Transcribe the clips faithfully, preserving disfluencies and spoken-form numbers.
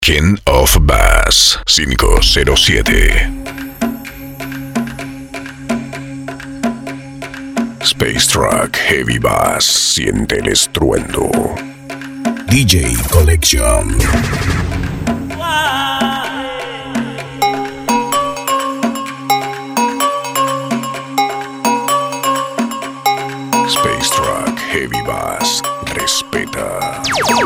King of Bass cinco cero siete. Space Truck Heavy Bass, siente el estruendo. D J Collection. Space Truck Heavy Bass, respeta.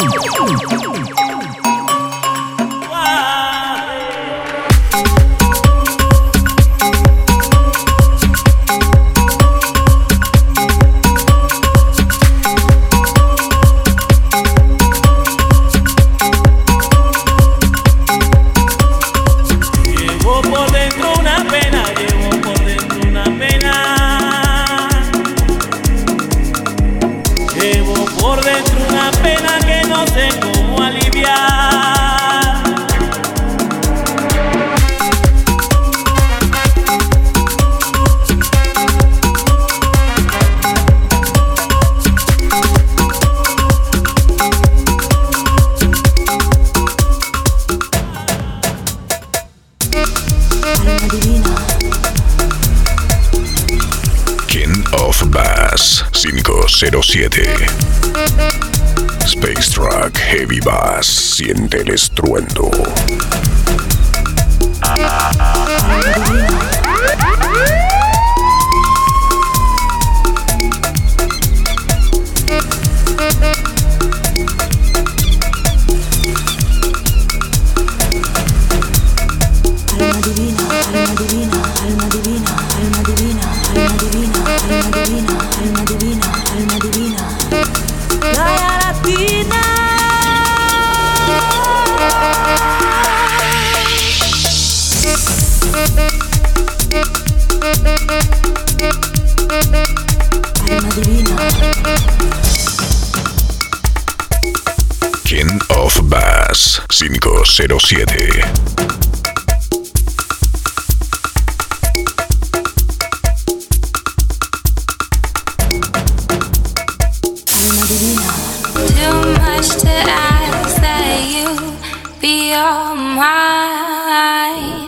King of Bass cinco cero siete. Space Truck Heavy Bass, siente el estruendo. King of Bass cinco cero siete. Too much to ask that you be all mine.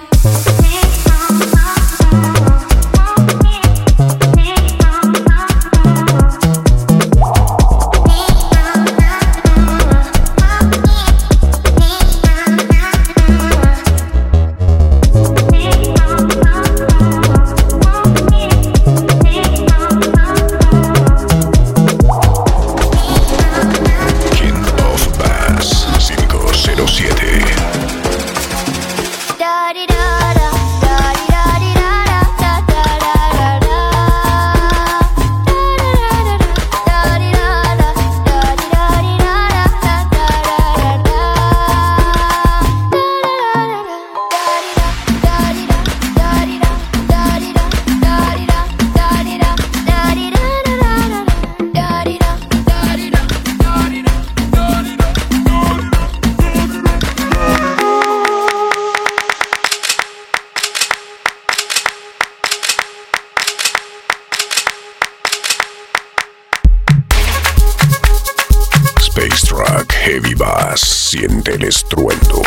Space Truck Heavy Bass, siente el estruendo.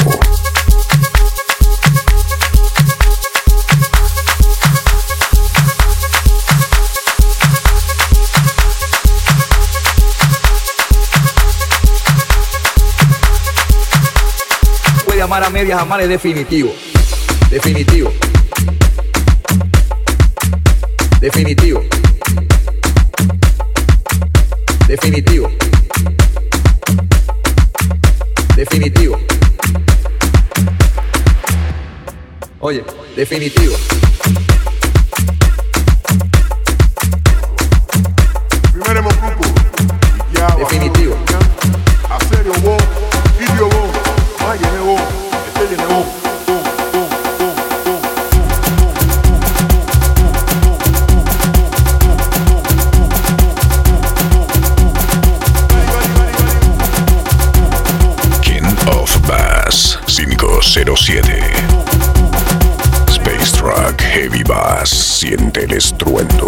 Puede amar a medias, amar es definitivo. Definitivo. Definitivo. Definitivo. Definitivo. Oye, definitivo. Primeiro grupo. Definitivo. A sério bom, vídeo bom, vai de novo, este de novo. cinco cero siete. Space Truck Heavy Bass, siente el estruendo.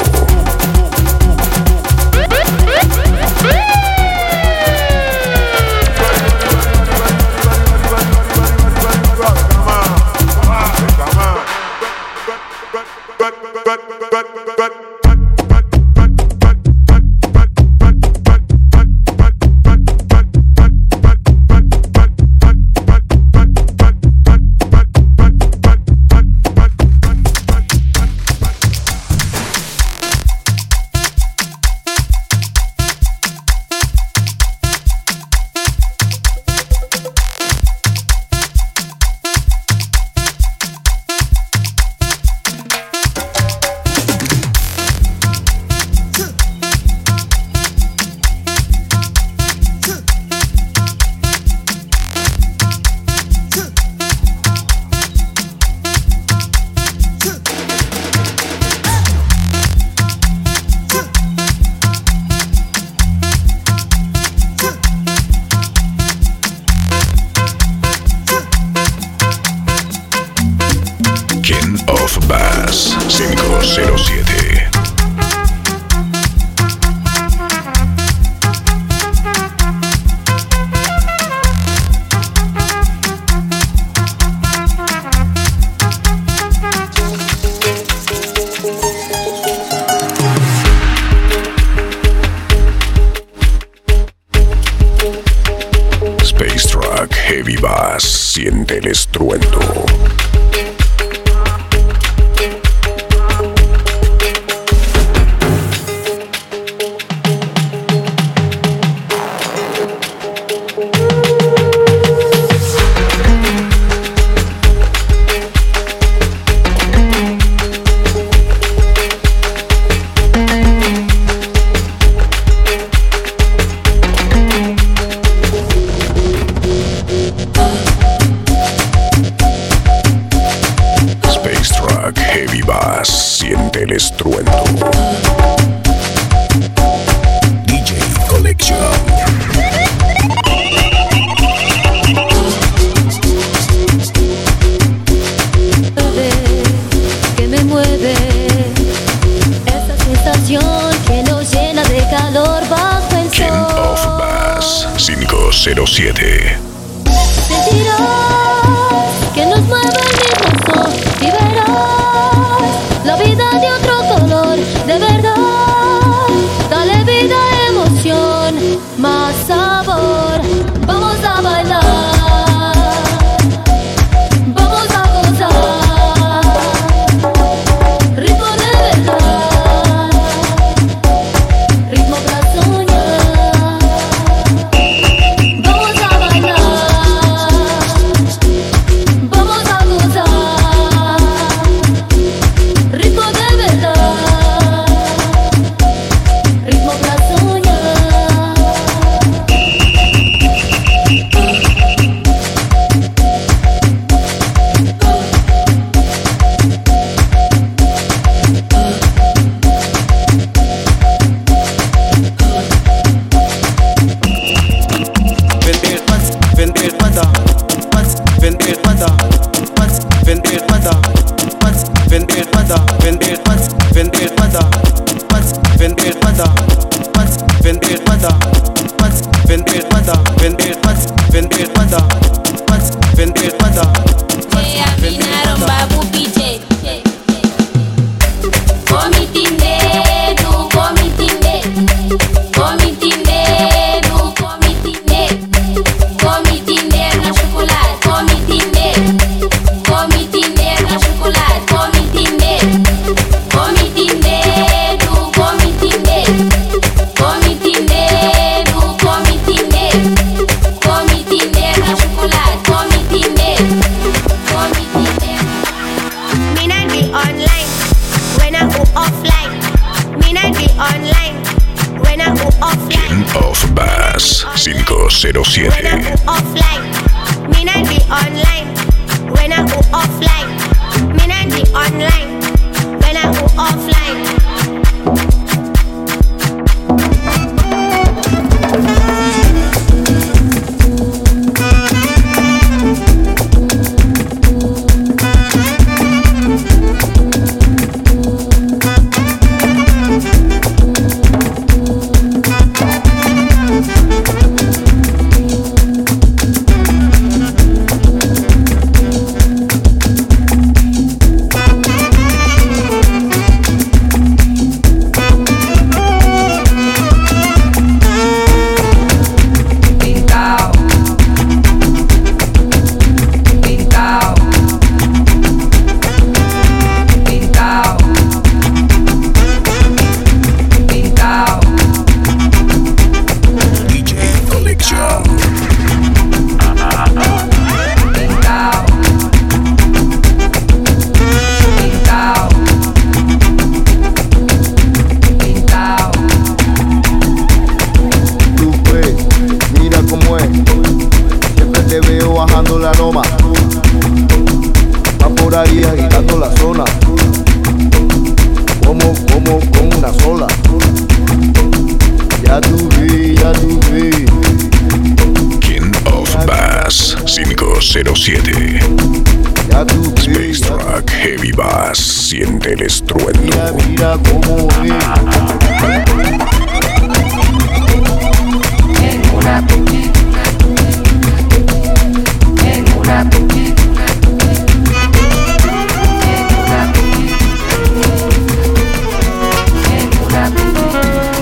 of Bass cinco cero siete. Space Truck Heavy Bass, siente el estruendo. Heavy Bass, siente el estruendo. D J Collection. Que me mueve esa sensación que nos llena de calor bajo el King sol. of Bass cinco cero siete. Sentirás que nos mueve el mismo sol y verás la vida de otro color, de verdad. Dale vida, emoción, más sabor. Vamos a bailar, vamos a gozar, ritmo de verdad, ritmo para soñar. Vamos a bailar, vamos a gozar, ritmo de verdad, ritmo para soñar. Vender paz, vender pata, paz, vender pata, paz, vender pata, paz, vender pata, vender paz, vender pata, paz, vender pata, paz, vender pata, paz, vender pata, vender paz, vender pata, paz, vender pata. Che, aminaron babu piche. Comitinde, du comitinde. Comitinde, du comitinde. Comitinde na chocolate. Comitinde. Comitinde na chocolate. Comitinde. Comitinde, du comitinde. Comitinde, du comitinde. Comitinde na chocolate. Comitinde. Comitinde. Me not be online when I go offline. Me not be online when I go offline. King of Bass cinco cero When I siete. go offline. Me not be online when I go offline. Me not be online when I go offline. Pintao, pintao, pintao, pintao. D J Collection. Pintao, pintao, pintao. Tú pues, mira cómo es. Siempre te veo bajando la loma. Va por ahí agitando la zona. Como, como, con una sola. Ya tú vi, ya tú vi. King of Bass cinco cero siete. Ya tú ves, Space Truck Heavy Bass, siente el estruendo. mira, mira cómo es. En una boutique, en una boutique, en una boutique, en una boutique.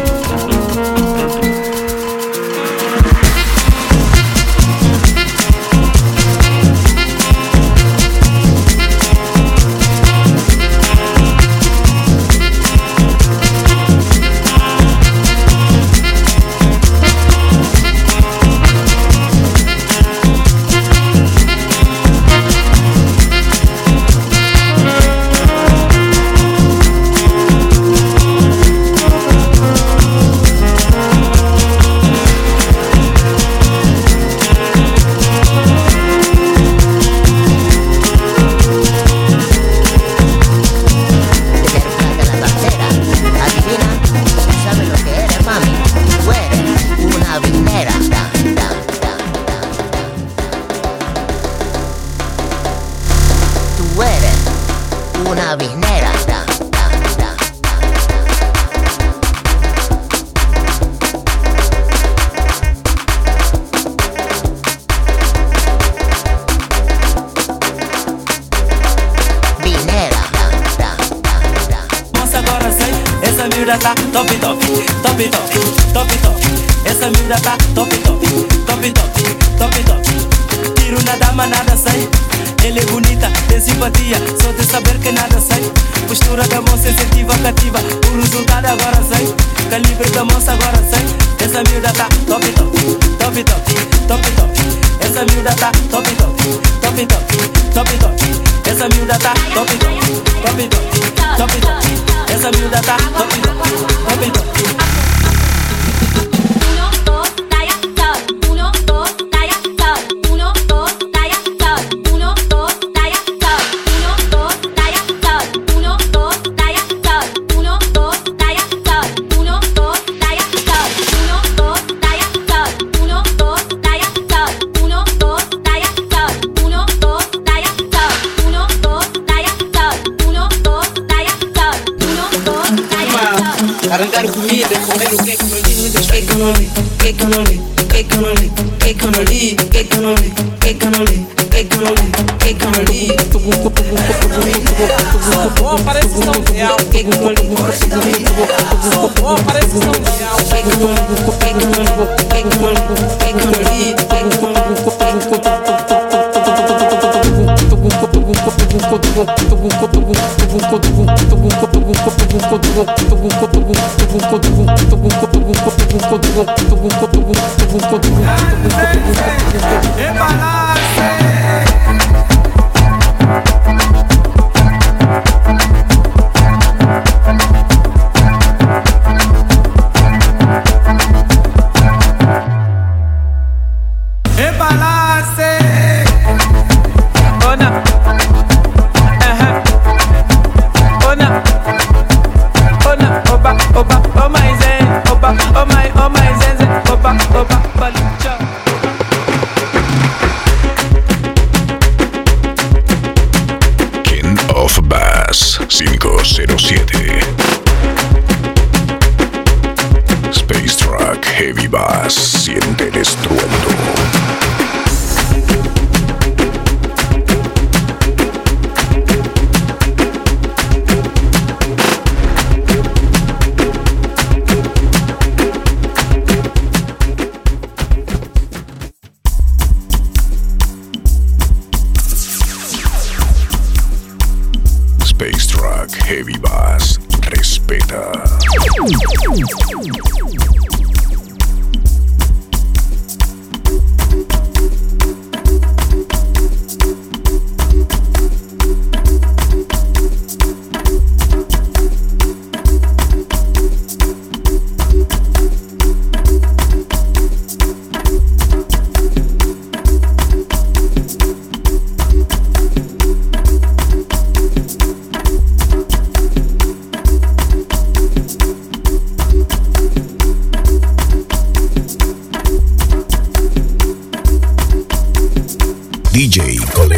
Heavy Bass, respeta.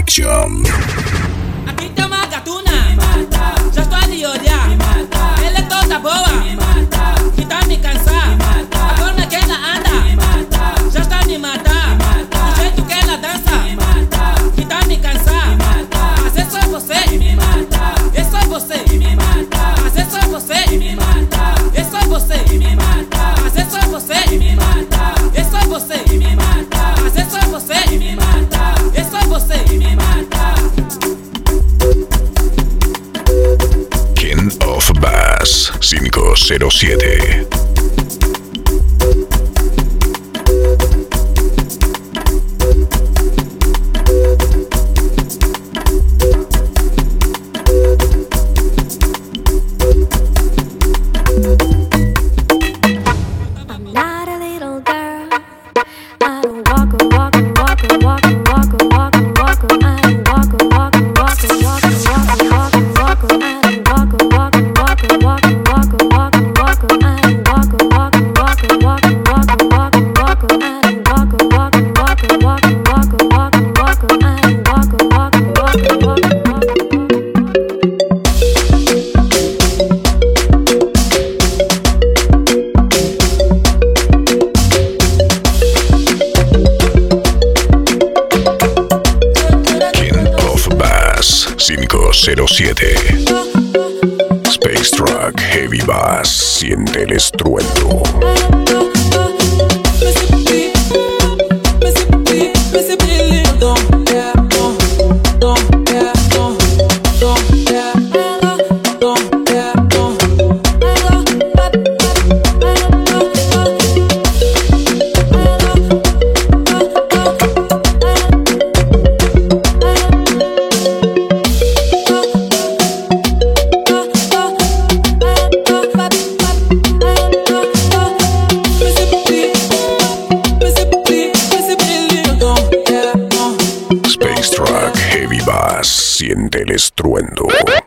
Selection. Aquí te más gatuna, ya estoy de llorar. Él es toda boba, quita mi cansada. Ahora que la anda, ya está ni matar. Dice tú que la danza, quita mi cansada. Hace eso es você, eso es você. Hace eso es você, eso es você. Hace eso es você, eso es você. Hace eso es você, eso es você. King of Bass cinco cero siete. cinco cero siete. Space Truck Heavy Bass, siente el estruendo. Space Truck Heavy Bass, siente el estruendo.